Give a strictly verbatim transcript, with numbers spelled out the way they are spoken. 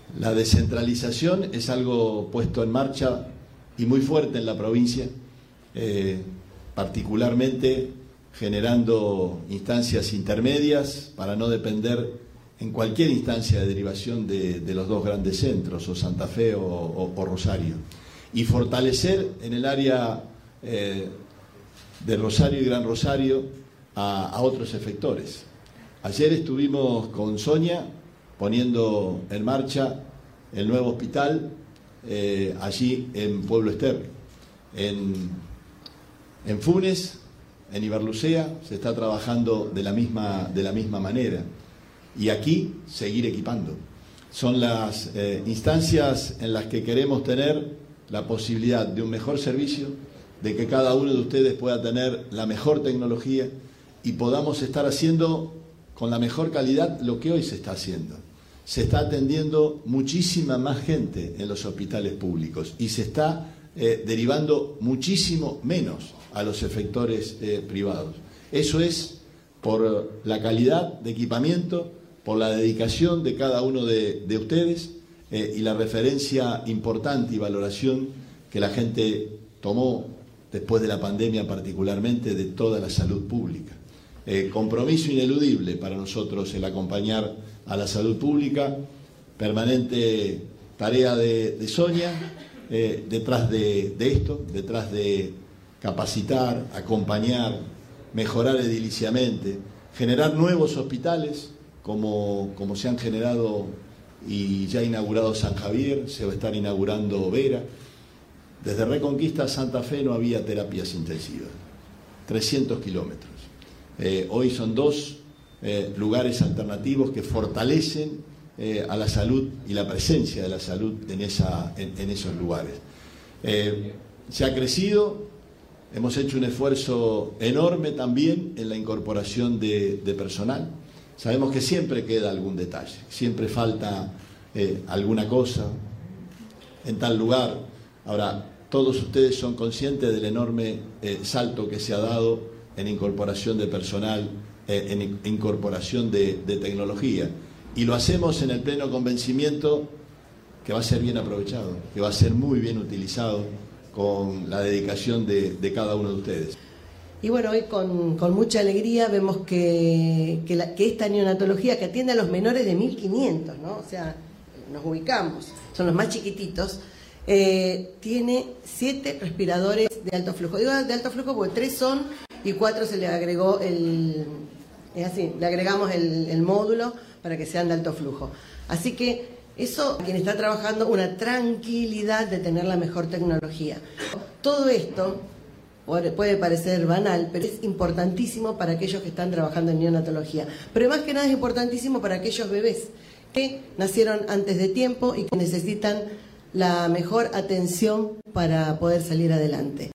La descentralización es algo puesto en marcha y muy fuerte en la provincia, eh, particularmente generando instancias intermedias para no depender en cualquier instancia de derivación de, de los dos grandes centros, o Santa Fe o, o, o Rosario, y fortalecer en el área eh, de Rosario y Gran Rosario a, a otros efectores. Ayer estuvimos con Sonia poniendo en marcha el nuevo hospital eh, allí en Pueblo Ester. En, en Funes, en Ibarlucea, se está trabajando de la misma, de la misma manera. Y aquí, seguir equipando. Son las eh, instancias en las que queremos tener la posibilidad de un mejor servicio, de que cada uno de ustedes pueda tener la mejor tecnología y podamos estar haciendo con la mejor calidad lo que hoy se está haciendo. Se está atendiendo muchísima más gente en los hospitales públicos y se está eh, derivando muchísimo menos a los efectores eh, privados. Eso es por la calidad de equipamiento, por la dedicación de cada uno de, de ustedes eh, y la referencia importante y valoración que la gente tomó después de la pandemia, particularmente de toda la salud pública. Eh, compromiso ineludible para nosotros el acompañar a la salud pública, permanente tarea de, de Sonia, eh, detrás de, de esto, detrás de capacitar, acompañar, mejorar ediliciamente, generar nuevos hospitales, como, como se han generado y ya inaugurado San Javier, se va a estar inaugurando Vera. Desde Reconquista a Santa Fe no había terapias intensivas, trescientos kilómetros. Eh, hoy son dos eh, lugares alternativos que fortalecen eh, a la salud y la presencia de la salud en, esa, en, en esos lugares. Eh, se ha crecido, hemos hecho un esfuerzo enorme también en la incorporación de, de personal. Sabemos que siempre queda algún detalle, siempre falta eh, alguna cosa en tal lugar. Ahora, todos ustedes son conscientes del enorme eh, salto que se ha dado en incorporación de personal, eh, en incorporación de, de tecnología. Y lo hacemos en el pleno convencimiento que va a ser bien aprovechado, que va a ser muy bien utilizado con la dedicación de, de cada uno de ustedes. Y bueno, hoy con, con mucha alegría vemos que, que, la, que esta neonatología que atiende a los menores de mil quinientos, ¿no? O sea, nos ubicamos, son los más chiquititos, eh, tiene siete respiradores de alto flujo. Digo de alto flujo porque tres son y cuatro se le agregó el, es así, le agregamos el, el módulo para que sean de alto flujo. Así que eso, quien está trabajando, una tranquilidad de tener la mejor tecnología. Todo esto puede parecer banal, pero es importantísimo para aquellos que están trabajando en neonatología. Pero más que nada es importantísimo para aquellos bebés que nacieron antes de tiempo y que necesitan la mejor atención para poder salir adelante.